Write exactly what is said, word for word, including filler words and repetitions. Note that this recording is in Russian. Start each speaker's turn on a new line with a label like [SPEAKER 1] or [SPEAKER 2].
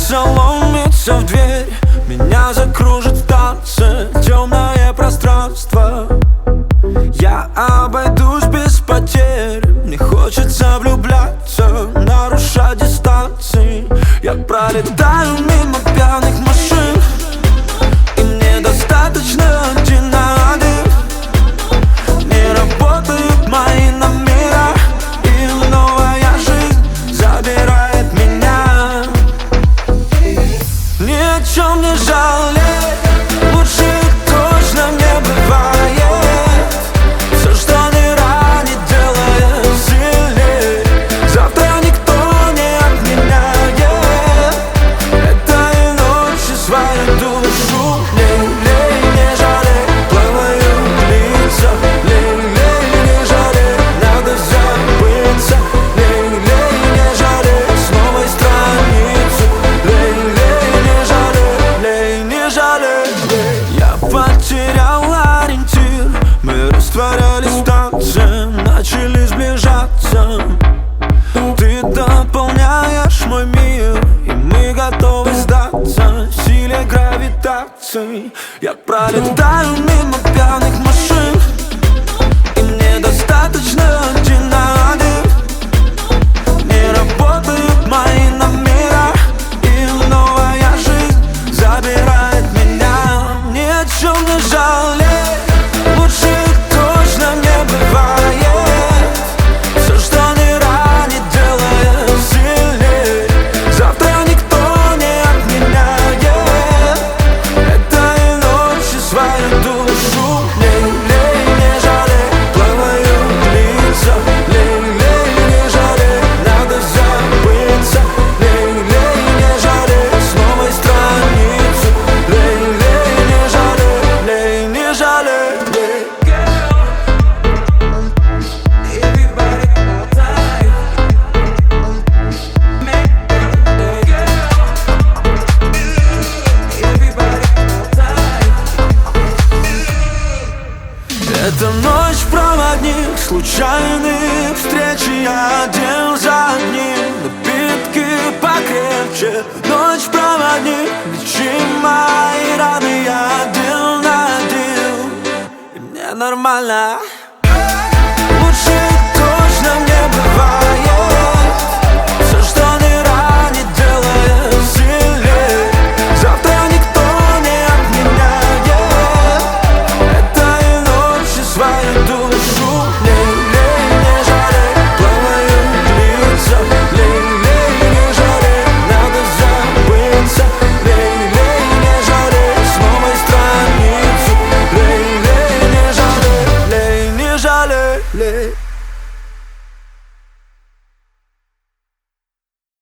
[SPEAKER 1] сердце ломится в дверь, меня закружит в танце темное пространство. Я обойдусь без потерь, мне хочется влюбляться, нарушать дистанции. Я пролетаю мимо пьяных машин, и мне достаточно один один. Не работают мои номера, и новая жизнь забирает меня. Ни о чем не жалей, лучше точно не бывает. Все, что не ранит, делает сильней. Завтра никто не обменяет этой ночи свою душу. Лей, лей, не жалей, плавают лица. Лей, лей, не жалей, надо забыться. Лей, лей, не жалей, с новой страницы. Лей, лей, не жалей, лей, не жалей. Я потерял ориентир, мы растворялись в танце, начали сближаться. Ты дополняешь мой мир, и мы готовы сдаться силе гравитации. Я пролетаю мимо пьяных машин, и мне достаточно один на один. Не работают мои номера, и новая жизнь забирает меня. Ни о чем не жалей, лучше точно не бывает. Все, что не ранит, делает сильней. Завтра никто не обменяет этой ночи свою душу. Лей, лей, не жалей, плавают лица. Лей, лей, не жалей, надо забыться. Лей, лей, не жалей, с новой страницы. Лей, лей, не жалей, лей, не жалей, лей. Это ночь-проводник случайных встреч, и я один за одним. Напитки покрепче. Ночь-проводник, лечи мои раны, я один на один. И мне нормально.